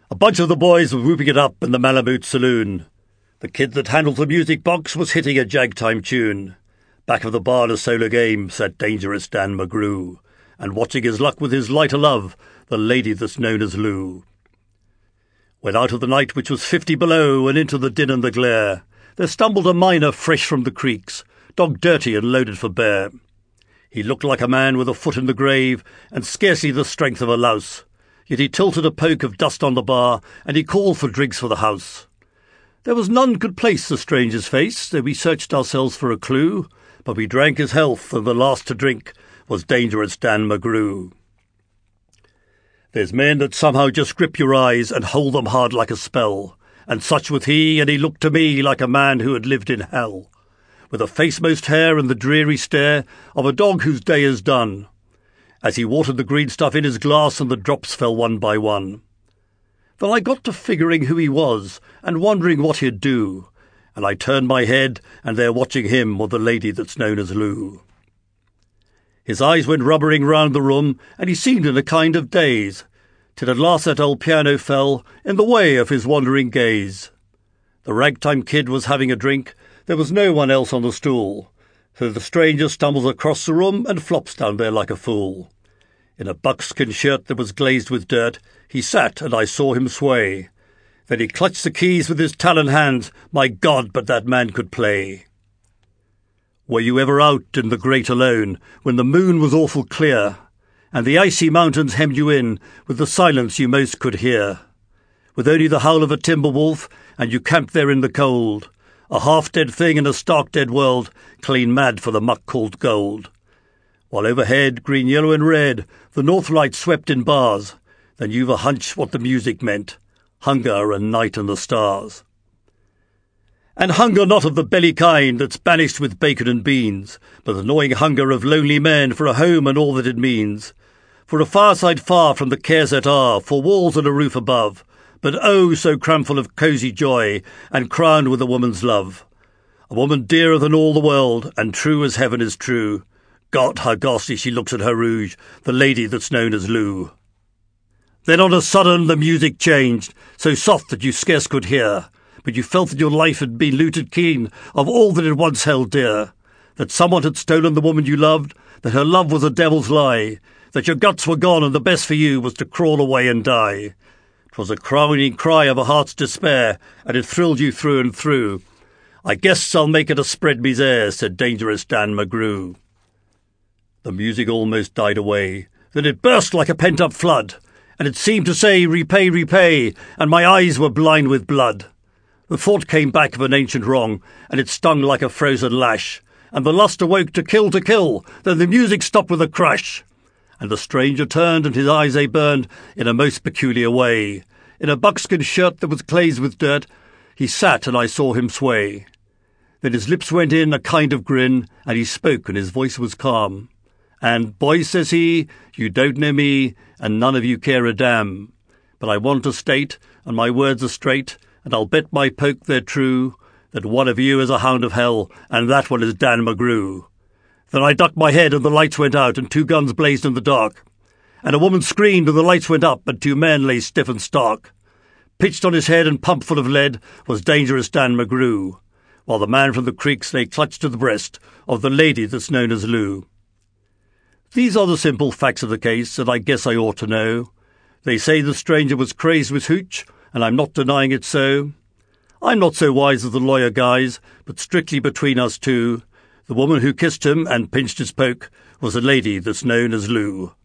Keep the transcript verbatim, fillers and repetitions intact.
A bunch of the boys were whooping it up in the Malamute saloon. The kid that handled the music box was hitting a jagtime tune. Back of the bar in a solo game sat Dangerous Dan McGrew, and watching his luck with his lighter love, the lady that's known as Lou. When out of the night which was fifty below, and into the din and the glare, there stumbled a miner fresh from the creeks, dog dirty and loaded for bear. He looked like a man with a foot in the grave, and scarcely the strength of a louse. Yet he tilted a poke of dust on the bar, and he called for drinks for the house. There was none could place the stranger's face, so we searched ourselves for a clue, but we drank his health, and the last to drink was Dangerous Dan McGrew. There's men that somehow just grip your eyes and hold them hard like a spell, and such was he, and he looked to me like a man who had lived in hell, with a face most hair and the dreary stare of a dog whose day is done, as he watered the green stuff in his glass and the drops fell one by one. Then I got to figuring who he was and wondering what he'd do, and I turned my head, and there watching him was the lady that's known as Lou. His eyes went rubbering round the room, and he seemed in a kind of daze, till at last that old piano fell in the way of his wandering gaze. The ragtime kid was having a drink, there was no one else on the stool, so the stranger stumbles across the room and flops down there like a fool. In a buckskin shirt that was glazed with dirt, he sat, and I saw him sway. Then he clutched the keys with his talon hands. My God, but that man could play. Were you ever out in the great alone, when the moon was awful clear, and the icy mountains hemmed you in with the silence you most could hear, with only the howl of a timber wolf, and you camped there in the cold, a half-dead thing in a stark-dead world, clean mad for the muck called gold? While overhead, green, yellow and red, the north lights swept in bars, then you've a hunch what the music meant, hunger and night and the stars. And hunger not of the belly kind that's banished with bacon and beans, but the gnawing hunger of lonely men for a home and all that it means, for a fireside far from the cares that are, for walls and a roof above, but oh, so cramful of cosy joy, and crowned with a woman's love. A woman dearer than all the world, and true as heaven is true. God, how ghastly she looks in her rouge, the lady that's known as Lou. Then on a sudden the music changed, so soft that you scarce could hear, but you felt that your life had been looted keen of all that it once held dear, that someone had stolen the woman you loved, that her love was a devil's lie, that your guts were gone and the best for you was to crawl away and die. 'Twas a crowning cry of a heart's despair, and it thrilled you through and through. I guess I'll make it a spread misere, said Dangerous Dan McGrew. The music almost died away, then it burst like a pent-up flood, and it seemed to say, repay, repay, and my eyes were blind with blood. The thought came back of an ancient wrong, and it stung like a frozen lash, and the lust awoke to kill, to kill, then the music stopped with a crash. And the stranger turned, and his eyes they burned in a most peculiar way. In a buckskin shirt that was glazed with dirt, he sat, and I saw him sway. Then his lips went in a kind of grin, and he spoke, and his voice was calm. And, boys, says he, you don't know me, and none of you care a damn. But I want to state, and my words are straight, and I'll bet my poke they're true, that one of you is a hound of hell, and that one is Dan McGrew. Then I ducked my head, and the lights went out, and two guns blazed in the dark. And a woman screamed, and the lights went up, and two men lay stiff and stark. Pitched on his head and pumped full of lead was Dangerous Dan McGrew, while the man from the creeks lay clutched to the breast of the lady that's known as Lou. These are the simple facts of the case that I guess I ought to know. They say the stranger was crazed with hooch, and I'm not denying it so. I'm not so wise as the lawyer guys, but strictly between us two, the woman who kissed him and pinched his poke was the lady that's known as Lou.